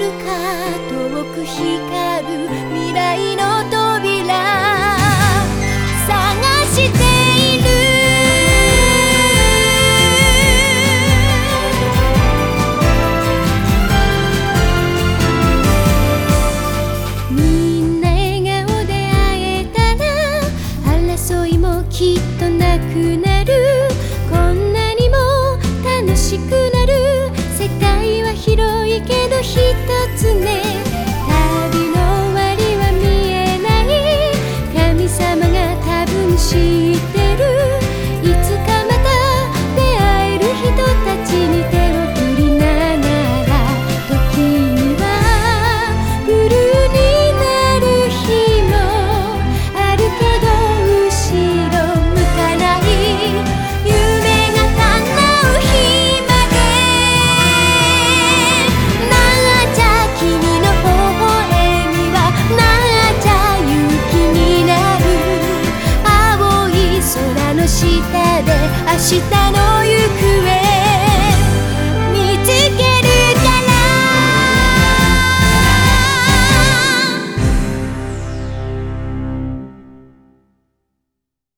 るか遠く光る未来の扉探している。みんな笑顔で会えたら争いもきっとなくなる。こんなにも楽しくなる。世界は広いけど一つね。旅の終わりは見えない。神様が多分知ってる。いつかまた出会える人たちに手を振りながら、時にはブルーになる日もあるけど後ろ向かない。夢が叶う日までなんちゃ君の微笑みはなんちゃ勇気になる。青い空の下で明日の